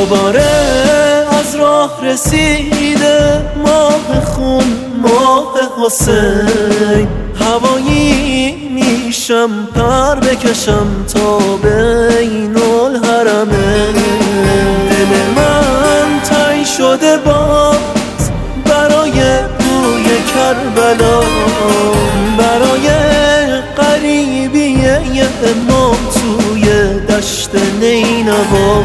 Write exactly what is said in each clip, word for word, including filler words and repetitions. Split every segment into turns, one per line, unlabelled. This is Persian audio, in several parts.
دوباره از راه رسیده ماه خون، ماه حسین. هوایی میشم پر بکشم تا بین الحرمین. دل من تنگ شده باز برای بوی کربلا، برای غریبی امام توی دشت نینوا.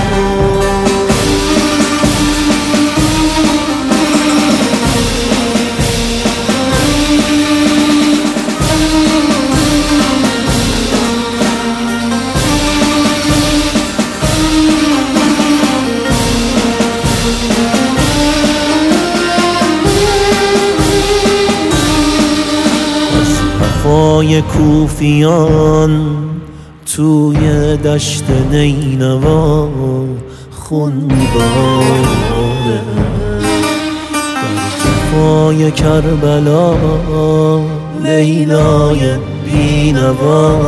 وفای کوفیان توی دشت نینوا خون میباره، در جفای کربلا لیلای بینوا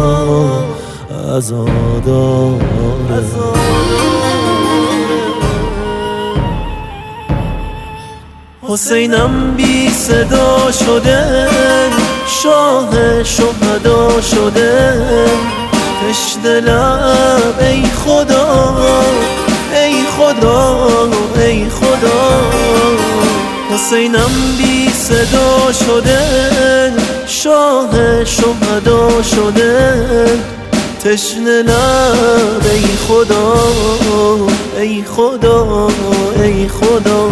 عزاداره. حسینم بی صدا شده، شاه شهدا شده، تشنه لب ای خدا، ای خدا، ای خدا. حسینم بی صدا شده، شاه شهدا شده، تشنه لب ای خدا، ای خدا، ای خدا.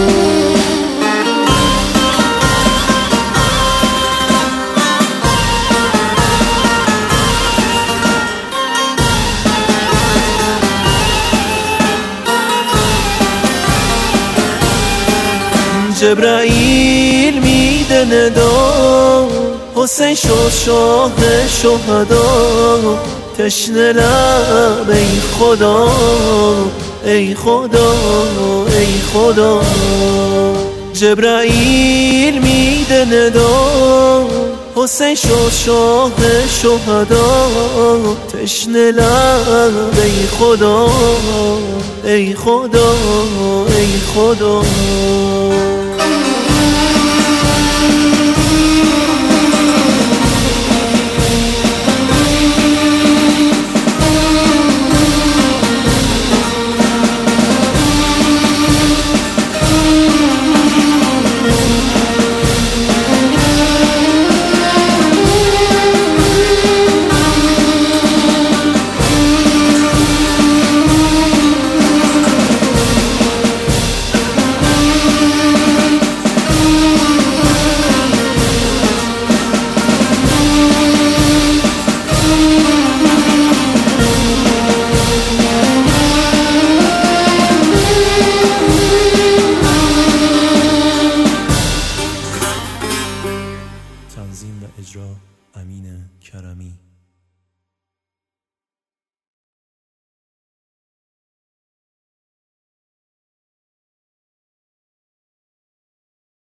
جبرائیل میده ندا، حسین شد شاه شهدا، تشنه لب ای خدا، ای خدا، ای خدا. جبرائیل میده ندا، حسین شد شاه شهدا، تشنه لب ای خدا، ای خدا، ای خدا.
تنظیم و اجرا امین کرمی.